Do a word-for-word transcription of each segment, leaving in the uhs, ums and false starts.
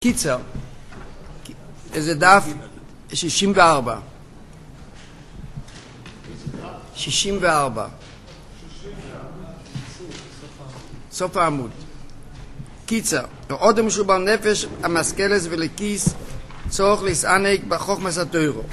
קיצר, איזה דף שישים וארבע. שישים וארבע. סוף העמוד. קיצר, אודם שהוא בעל נפש המשכלס ולכיס צורך להסענק בחוכמת התורה.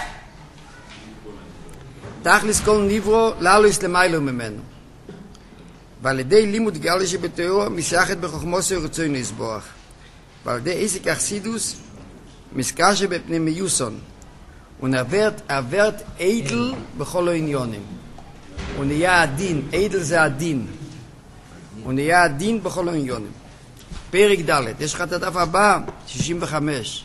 תכלס כל נברו לעלוס למיילו ממנו. ועל ידי לימוד גלי שבתורה מסייחת בחוכמוסו ורצוי נסבוח. ועל ידי עסק אכסידוס מסקשה בפנימיוסון. הוא נעברת עברת עדל בכל העניונים. הוא נהיה הדין, עדל זה הדין. הוא נהיה הדין בכל העניונים. פרק ד', יש לך את הדף הבא, שישים וחמש.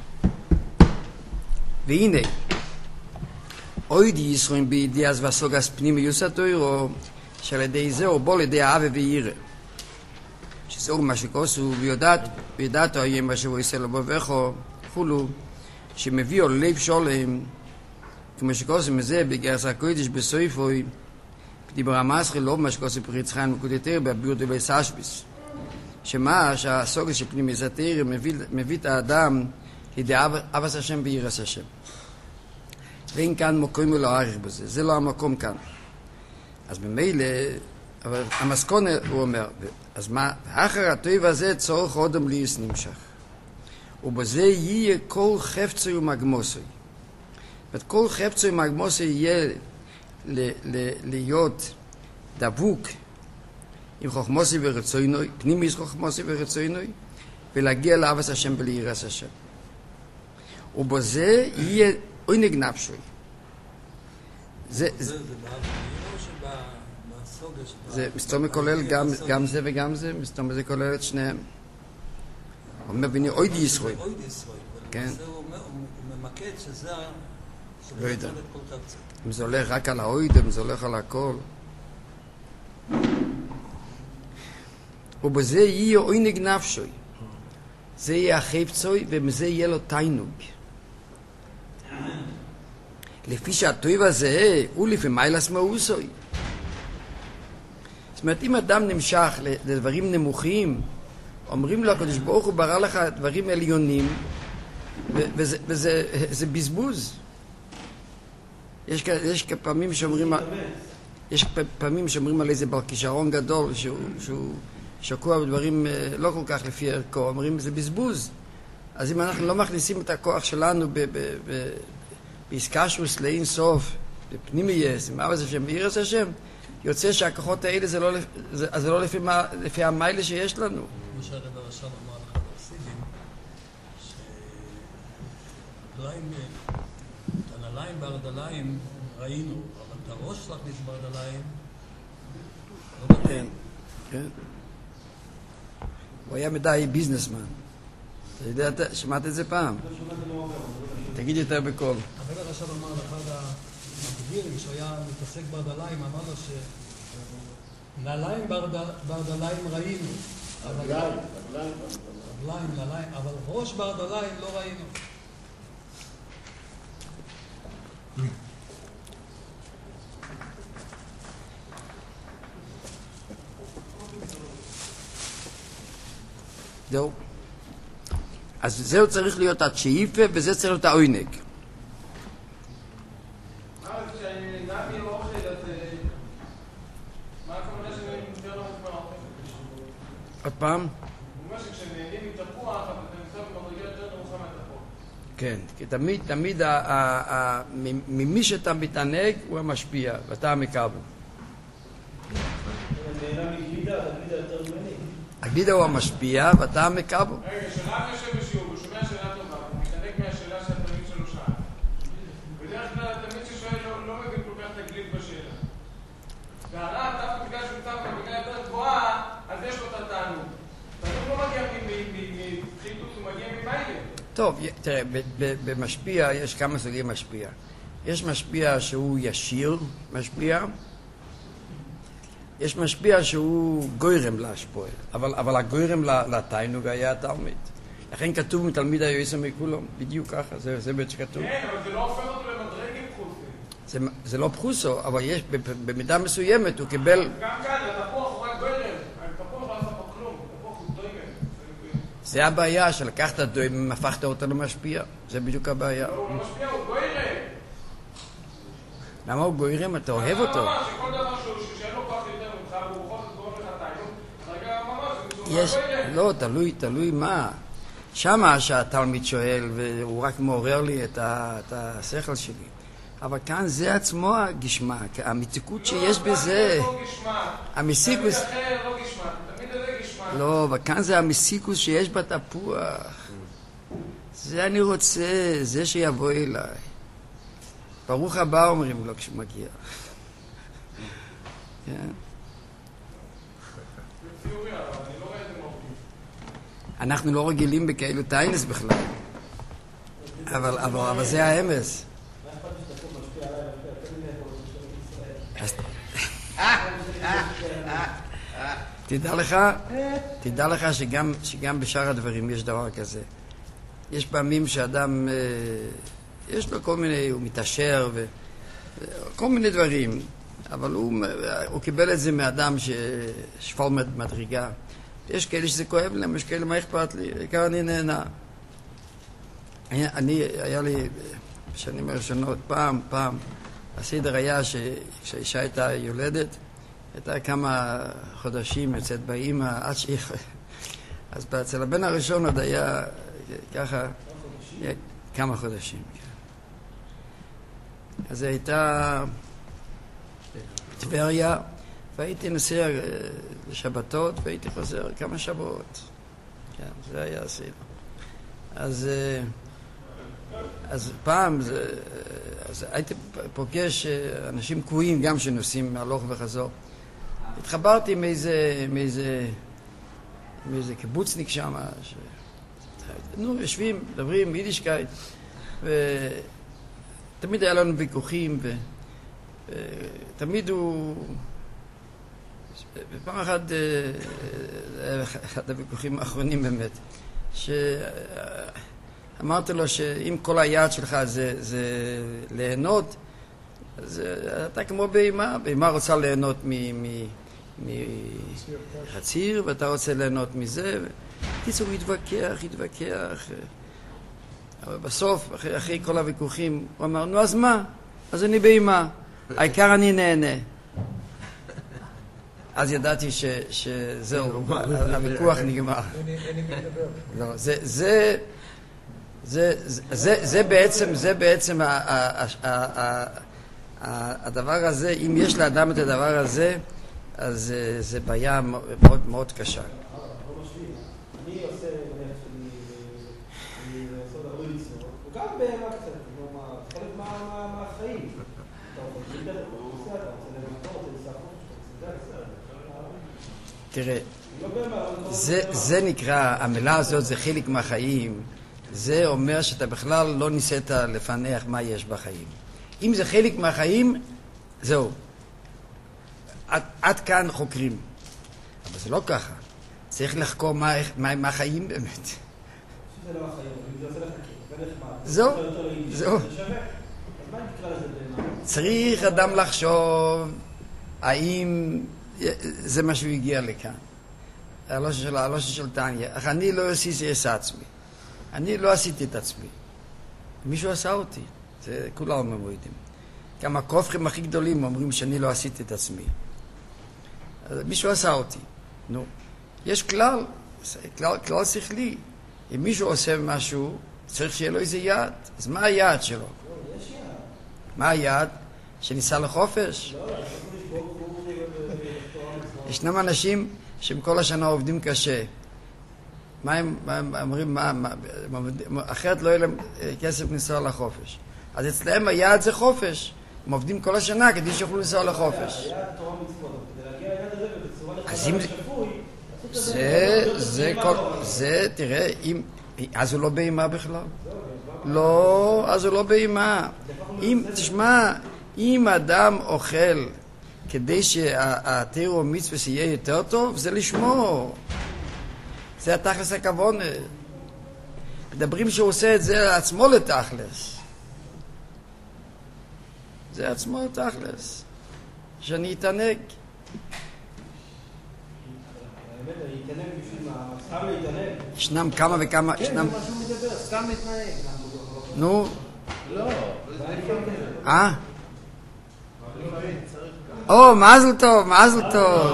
והנה, אוידי ישרוין בידיעס והסוגס פנימיוס התורה, שעל ידי זה הוא בוא לידי האווה וירא. שזהו מה שכוסו, ויודעת, וידעתו היום מה שהוא יעשה לו בובכו, כולו, שמביאו ללב שולם, כמו שכוסו מזה בגרס הקודש בסויפוי, דיבר המסחי לא מה שכוסו פריץ חיים מקודתר, בביור דולי סשביס. שמה שהסוגס של פנימיוס התורה מביא, מביא את האדם לידי אבס השם וירס השם. ואין כאן מקום לא ערך בזה, זה לא המקום כאן. אז במילא, אבל המסכון הוא אומר, אז מה, אחר הטוב הזה צורך אודם ליס נמשך. ובזה יהיה כל חפצוי ומגמוסוי. ואת כל חפצוי ומגמוסוי יהיה ל- ל- להיות דבוק עם חוכמוסי ורצוינוי, פנימיס חוכמוסי ורצוינוי, ולהגיע לאבס השם ולירס השם. ובזה יהיה עונג נפשוי. זה, זה, זה, זה מסתום כולל גם, גם זה וגם זה, מסתום זה כולל את שניהם. הוא מביני אוידי ישרוי. כן. הוא ממקד שזה... לא יודע. אם זה הולך רק על האויד, אם זה הולך על הכל. ובזה יהיה עונג נפשוי. זה יהיה החפצוי, ומזה יהיה לו תיינוג. לפי שהטוב הזה הוא לפי מיילס מאוסוי. זאת אומרת, אם אדם נמשך לדברים נמוכים, אומרים לו, הקדוש ברוך הוא ברא לך דברים עליונים, וזה, וזה זה בזבוז. יש, יש פעמים שאומרים, יש פעמים שאומרים על איזה בר כישרון גדול, שהוא, שהוא שקוע בדברים לא כל כך לפי ערכו, אומרים, זה בזבוז. אז אם אנחנו לא מכניסים את הכוח שלנו ב... ב, ב ביסקשוס לאין סוף, בפנימייס, עם אבס השם וירס השם, יוצא שהכוחות האלה זה לא, זה, זה לא לפי, מה, לפי המיילה שיש לנו. כמו שהרב הרש"ב אמר לך בחסידים, שדליים, את הנעליים בארדליים ראינו, אבל את הראש להכניס בארדליים, לא בטוח. כן, כן. הוא היה מדי ביזנסמן. אתה יודע, אתה שמעת את זה פעם? תגיד יותר בקול. הרב הרש"ב אמר לאחד המקבילים שהיה מתעסק בארדליים, אמר לו שנעליים בארדליים ראינו. רגליים, רגליים, נעליים, אבל ראש בארדליים לא ראינו. זהו. אז זהו צריך להיות השאיפה, וזה צריך להיות העונג. עוד פעם? הוא אומר שכשנהנים מתפוח, אתה נמצא במדרגה יותר נמוכה מהתפוח. כן, כי תמיד, תמיד, ממי שאתה מתענג הוא המשפיע, ואתה המקבל. נהנה מגלידה, הגלידה יותר ממני. הגלידה הוא המשפיע, ואתה המקבל. רגע, שרב יושב בשיעור, הוא שומע שאלה טובה, הוא מתענג מהשאלה שהתלמיד שלו שאל. בדרך כלל התלמיד ששואל לא, לא מבין כל כך את הגליד בשאלה. והרב, דווקא בגלל שהוא נמצא במדרגה יותר גבוהה, אז יש לו את התענוג. התענוג לא מגיע מפחיתות, הוא מגיע ממיילה. טוב, תראה, במשפיע יש כמה סוגי משפיע. יש משפיע שהוא ישיר משפיע, יש משפיע שהוא גוירם להשפוע, אבל, אבל הגוירם לתיינוג היה התלמיד. לכן כתוב מתלמיד היועסם מכולם, בדיוק ככה, זה, זה בית שכתוב. כן, אבל זה לא הופך אותו למדרגת פחוסי. זה, זה לא פחוסו, אבל יש, במידה מסוימת הוא קיבל... גם כאן, התפוח הוא רק גוירם, התפוח לא עשה פה כלום, התפוח הוא דויגן. זה הבעיה, שלקחת דוים, הפכת אותו למשפיע. זה בדיוק הבעיה. הוא לא משפיע, הוא גוירם. למה הוא גוירם? אתה אוהב אותו. ממש, שכל דבר שאין לו כוח יותר ממך, והוא בכל זאת גורם לך תיינום, רגע ממש, הוא יש, גוירם. לא, תלוי, תלוי מה. שמה שהתלמיד שואל, והוא רק מעורר לי את, ה, את השכל שלי. אבל כאן זה עצמו הגשמה, המתיקות שיש בזה. לא גשמה. המסיקוס... תמיד אחר לא גשמה, תמיד זה גשמה. לא, אבל כאן זה המסיקוס שיש בתפוח. זה אני רוצה, זה שיבוא אליי. ברוך הבא אומרים לו כשהוא מגיע. כן. אנחנו לא רגילים בכאלו טיילס בכלל. אבל, אבל, אבל זה האמס. תדע לך, תדע לך שגם, שגם בשאר הדברים יש דבר כזה. יש פעמים שאדם, יש לו כל מיני, הוא מתעשר וכל מיני דברים, אבל הוא, הוא קיבל את זה מאדם ששפל מדרגה. יש כאלה שזה כואב להם, יש כאלה מה אכפת לי, בעיקר אני נהנה. אני, אני היה לי בשנים הראשונות, פעם, פעם, הסדר היה שכשהאישה הייתה יולדת, הייתה כמה חודשים יוצאת באמא עד שהיא... אז אצל הבן הראשון עוד היה ככה כמה חודשים. אז היא הייתה בטבריה, והייתי נוסע לשבתות והייתי חוזר כמה שבועות. כן, זה היה הסדר. אז, אז פעם זה, אז הייתי פוגש אנשים קבועים גם שנוסעים הלוך וחזור. התחברתי מאיזה, מאיזה, מאיזה קיבוצניק שם, ש... נו, יושבים, מדברים, יידישקייט, ותמיד היה לנו ויכוחים, ו... ותמיד הוא... בפעם אחת, אחד הוויכוחים האחרונים באמת, שאמרתי לו שאם כל היעד שלך זה, זה ליהנות, אז אתה כמו בהמה, בהמה רוצה ליהנות מחציר, ואתה רוצה ליהנות מזה. קיצור, התווכח, התווכח. אבל בסוף, אחרי, אחרי כל הוויכוחים, הוא אמר, נו אז מה? אז אני בהמה. העיקר אני נהנה. אז ידעתי ש, שזהו, הוויכוח נגמר. לא, זה, זה, זה, זה, זה בעצם, זה בעצם ה, ה, ה, ה, הדבר הזה, אם יש לאדם את הדבר הזה, אז זה בעיה מאוד מאוד קשה. אני עושה, אני עושה דברים לצנוע, וגם בהמה קצת, חלק מהחיים. תראה, זה, זה נקרא, המילה הזאת זה חלק מהחיים, זה אומר שאתה בכלל לא ניסית לפענח מה יש בחיים. אם זה חלק מהחיים, זהו. עד, עד כאן חוקרים. אבל זה לא ככה. צריך לחקור מה, מה, מה החיים באמת. זה לא החיים, זה עושה לך נחמד. זהו, זהו. צריך אדם לחשוב האם זה מה שהוא הגיע לכאן. הלושי של, הלושי של טניה. אך אני לא עשיתי את עצמי. אני לא עשיתי את עצמי. מישהו עשה אותי. זה כולם אומרים. כמה כופרים הכי גדולים אומרים שאני לא עשיתי את עצמי. מישהו עשה אותי. נו. יש כלל, כלל, כלל שכלי. אם מישהו עושה משהו, צריך שיהיה לו איזה יד. אז מה היעד שלו? יש יד. מה היעד? שניסה לחופש? לא, ישנם אנשים שהם כל השנה עובדים קשה. מה הם, מה הם אומרים? מה, מה, אחרת לא יהיה להם כסף לנסוע לחופש. אז אצלהם היעד זה חופש. הם עובדים כל השנה כדי שיוכלו לנסוע לחופש. היעד תורה מצוות, כדי להגיע ליעד הזה ובצורה אז אם שפוי, זה, זה כל, זה, תראה, אם, אז הוא לא בהמה בכלל. לא, אז הוא לא בהמה. אם, תשמע, אם אדם אוכל כדי שהתירו מצווה יהיה יותר טוב, זה לשמור. זה התכלס הכוונה. מדברים שהוא עושה את זה לעצמו לתכלס. זה עצמו תכלס. שאני אתענג. באמת, להתענג בשביל מה? סתם להתענג? ישנם כמה וכמה, כן, ישנם... זה מה שהוא מדבר, סתם מתנהג. נו, לא, אה? או, מזל טוב, מזל טוב.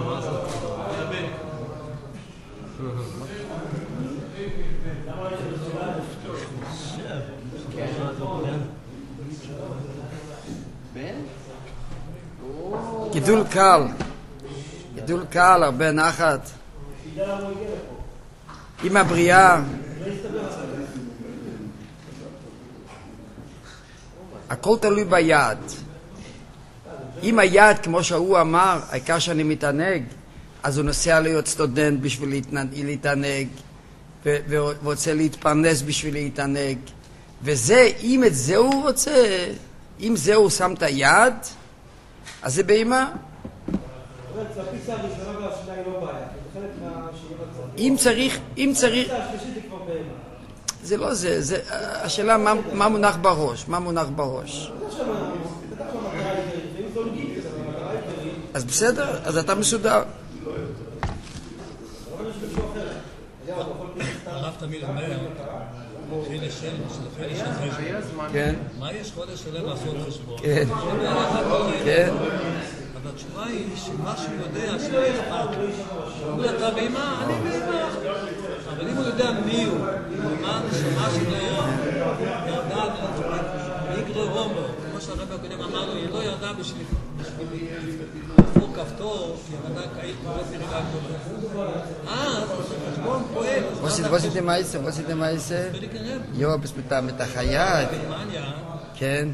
גידול קל, גידול קל, הרבה נחת. עם הבריאה. הכל תלוי ביד. אם היד, כמו שהוא אמר, העיקר שאני מתענג, אז הוא נוסע להיות סטודנט בשביל להתענג, ורוצה להתפרנס בשביל להתענג. וזה, אם את זה הוא רוצה, אם זה הוא שם את היד, אז זה בהמה. אם צריך, אם צריך... זה לא זה, זה השאלה מה, מה מונח בראש, מה מונח בראש. אז בסדר, אז אתה מסודר. הרב תמיד אומר, חידש של חשבון. כן. מה יש חודש שלם לעשות חשבון? כן. כן. אבל התשובה היא שמה שהוא יודע שלא אכפת לו. הוא אתה בהמה, אני בהמה. אבל אם הוא יודע מי הוא, ומה הנשמה שלו ירדה מגרי הומו, כמו שהרב הקודם אמרנו, היא לא ירדה בשביל לפור כפתור, היא ירדה כעית בבית נרגע גדולה. אז החשבון פועל. Wo sind die Meister? Wo sind die Meister? Jo, bist mit mit der Hayat. כן.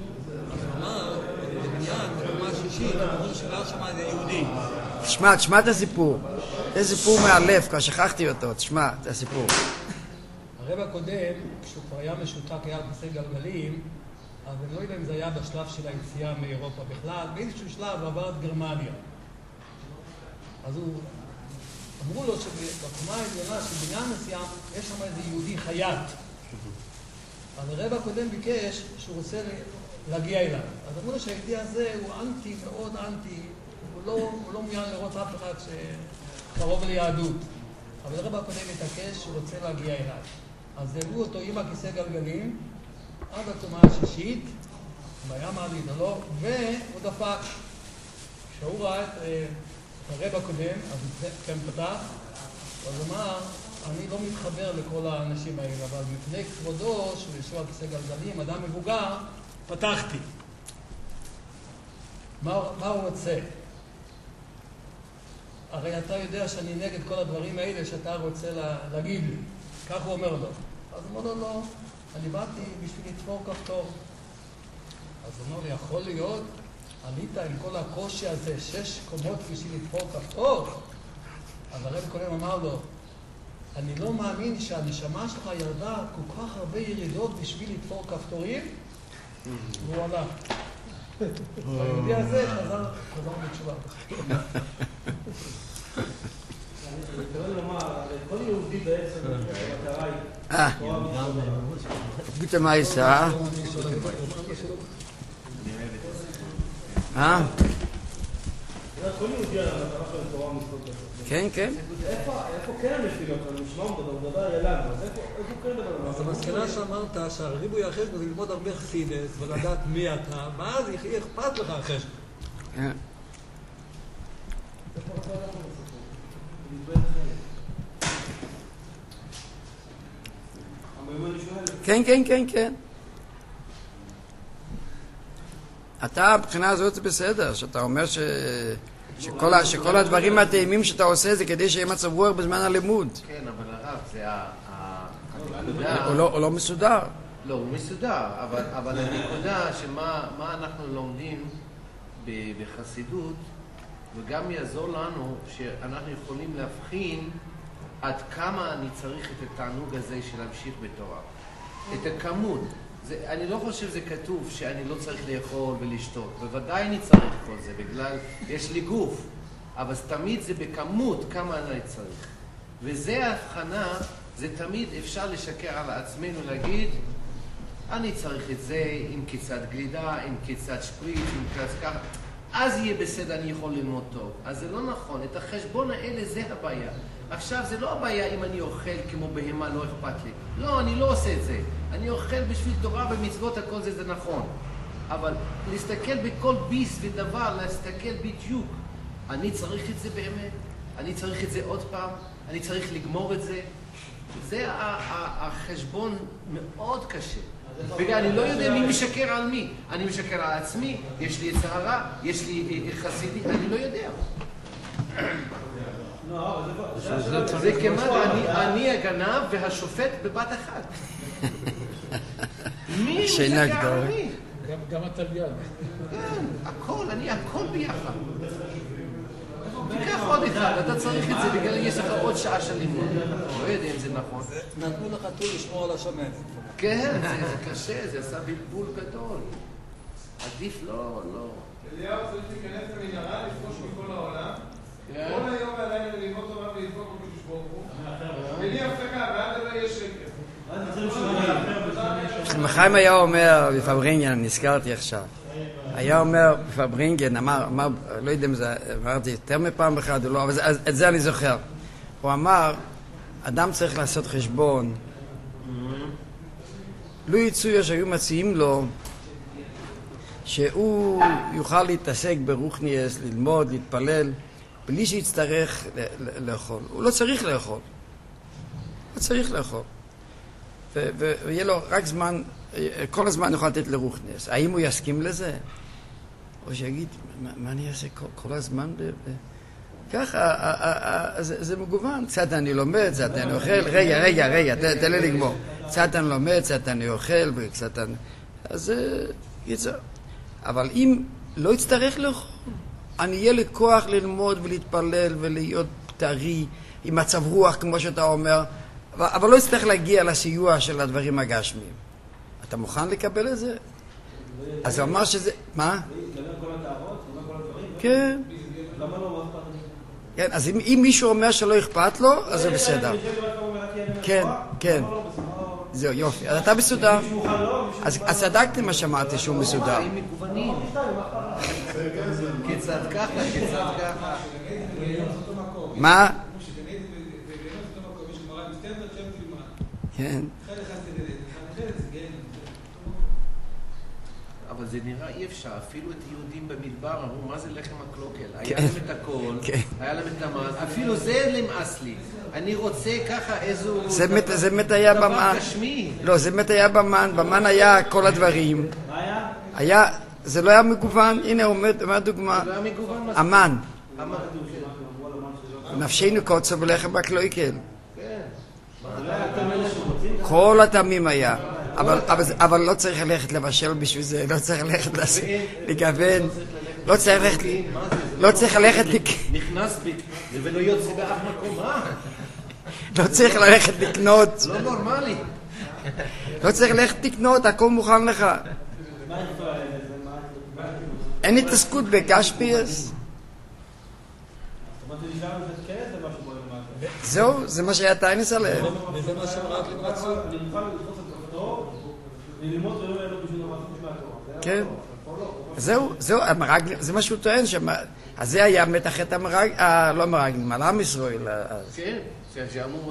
תשמע, תשמע את הסיפור. זה סיפור מהלב, כבר שכחתי אותו. תשמע, זה הסיפור. הרב הקודם, כשהוא כבר היה משותק, היה בכיסא גלגלים, אז אני לא יודע אם זה היה בשלב של היציאה מאירופה בכלל, באיזשהו שלב עבר את גרמניה. אז הוא... אמרו לו שבקומה העליונה של בניין מסוים, יש שם איזה יהודי חייט. אז הרב הקודם ביקש שהוא רוצה להגיע אליו. אז אמרו לו שהיהודי הזה הוא אנטי, מאוד אנטי, הוא לא, הוא לא מעוניין לראות אף אחד שקרוב ליהדות. אבל הרב הקודם התעקש שהוא רוצה להגיע אליו. אז העלו אותו עם הכיסא גלגלים עד הקומה השישית, והיה מעלית לו, והוא דפק. כשהוא ראה את הרב הקודם, אז הוא כן פתח, אז אמר, אני לא מתחבר לכל האנשים האלה, אבל מפני כבודו, שהוא ישוע כיסא גלגלים, אדם מבוגר, פתחתי. מה, מה הוא רוצה? הרי אתה יודע שאני נגד כל הדברים האלה שאתה רוצה לה, להגיד לי. כך הוא אומר לו. אז הוא אומר לו, לא, אני באתי בשביל לתפור כפתור. אז הוא אומר לי, יכול להיות, עלית עם כל הקושי הזה, שש קומות בשביל לתפור כפתור? אז הרב קודם אמר לו, אני לא מאמין שהנשמה שלך ירדה כל כך הרבה ירידות בשביל לתפור כפתורים, והוא עלה. היהודי הזה חזר, חזר בתשובה. אני מתכוון לומר, כל יהודי בעצם, המטרה היא... אה, גוטה מייסה, אה? אה? כל יהודי על המטרה של התורה מסתובבת. כן, כן. איפה כן המפיל אותנו? נשמע אותו, מדבר ילד, אז איפה כן מדבר? אז המסקנה שאמרת שהריבוי החשבון זה ללמוד הרבה חסידס ולדעת מי אתה, ואז יהיה אכפת לך החשבון. כן. כן, כן, כן, כן. אתה, מבחינה הזאת זה בסדר, שאתה אומר ש... שכל, ה... שכל הדברים הטעימים שאתה עושה זה כדי שיהיה מצב רוח בזמן הלימוד. כן, אבל הרב, זה הנקודה... הוא לא, הוא לא מסודר. לא, הוא מסודר, אבל, אבל הנקודה שמה מה אנחנו לומדים בחסידות, וגם יעזור לנו שאנחנו יכולים להבחין עד כמה אני צריך את התענוג הזה של להמשיך בתורה. את הכמות. זה, אני לא חושב שזה כתוב שאני לא צריך לאכול ולשתות. בוודאי אני צריך כל זה, בגלל יש לי גוף. אבל תמיד זה בכמות כמה אני צריך. וזה ההבחנה, זה תמיד אפשר לשקר על עצמנו, להגיד, אני צריך את זה עם קצת גלידה, עם קצת שפריץ, עם קצת ככה. אז יהיה בסדר, אני יכול ללמוד טוב. אז זה לא נכון. את החשבון האלה זה הבעיה. עכשיו, זה לא הבעיה אם אני אוכל כמו בהמה, לא אכפת לי. לא, אני לא עושה את זה. אני אוכל בשביל תורה ומצוות, הכל זה, זה נכון. אבל להסתכל בכל ביס ודבר, להסתכל בדיוק. אני צריך את זה באמת? אני צריך את זה עוד פעם? אני צריך לגמור את זה? זה החשבון מאוד קשה. בגלל, אני לא יודע מי משקר על מי. אני משקר על עצמי, יש לי יצר הרע, יש לי חסידי, אני לא יודע. זה כמעט, אני הגנב והשופט בבת אחת. מי משקר על מי? גם התליין. כן, הכל, אני הכל ביחד. תיקח עוד אחד, אתה צריך את זה בגלל יש לך עוד שעה של לימוד. לא יודע אם זה נכון. נתנו לך טול לשמור על השמנת. כן, זה קשה, זה עשה בלבול גדול. עדיף לא, לא. אליהו צריך להיכנס למנהרה, לפרוש מכל העולם. כל היום והלילה ללמוד תורה ולדבוק בקדוש ברוך הוא. בלי הפסקה, ועד לא יהיה שקר. חיים היה אומר בפברינגן, נזכרתי עכשיו, היה אומר בפברינגן, אמר, אמר, לא יודע אם זה, אמרתי יותר מפעם אחת או לא, אבל זה, את זה אני זוכר. הוא אמר, אדם צריך לעשות חשבון. לו יצויה שהיו מציעים לו שהוא יוכל להתעסק ברוחניאס, ללמוד, להתפלל, בלי שיצטרך לאכול. הוא לא צריך לאכול. לא צריך לאכול. ויהיה לו רק זמן, כל הזמן יוכל לתת לרוחניאס. האם הוא יסכים לזה? או שיגיד, מה אני אעשה כל הזמן? ככה, זה מגוון. קצת אני לומד, קצת אני אוכל. רגע, רגע, רגע, תן לי לגמור. קצת אני לומד, קצת אני אוכל, וקצת אני... אז זה יצא. אבל אם לא יצטרך לאכול, אני אהיה לי כוח ללמוד ולהתפלל ולהיות טרי, עם מצב רוח, כמו שאתה אומר, אבל לא יצטרך להגיע לסיוע של הדברים הגשמיים. אתה מוכן לקבל את זה? אז הוא אמר שזה... מה? כן. כן, אז אם מישהו אומר שלא אכפת לו, אז זה בסדר. כן, כן. זהו, יופי. אז אתה מסודר. אז צדקתי מה שאמרתי שהוא מסודר. כיצד ככה, כיצד ככה. מה? כן. אבל זה נראה אי אפשר, אפילו את יהודים במדבר אמרו, מה זה לחם הקלוקל? היה להם את הכל, היה להם את המן, אפילו זה נמאס לי. אני רוצה ככה איזו... זה מת היה במן. לא, זה מת היה במן, במן היה כל הדברים. מה היה? היה, זה לא היה מגוון, הנה עומד, מה הדוגמה? זה לא היה מגוון מספיק. המן. נפשנו קוצו בלחם הקלוקל. כל הטעמים היה. אבל, אבל, אבל לא צריך ללכת לבשל בשביל זה, לא צריך ללכת לגוון, לא צריך ללכת, לא צריך ללכת, נכנס בי, זה ולא יוצא באף מקום, מה? לא צריך ללכת לקנות, לא נורמלי. לא צריך ללכת לקנות, הכל מוכן לך. אין התעסקות בגשמיאס. זהו, זה מה שהיה טיינס עליהם. וזה מה שרק למצוא. ללמוד ולא יהיה לו בשביל המעשים של התורה. כן. זהו, זהו, זה מה שהוא טוען, אז זה היה מתחת המרג, לא המרגלים, על עם ישראל. כן, שאמרו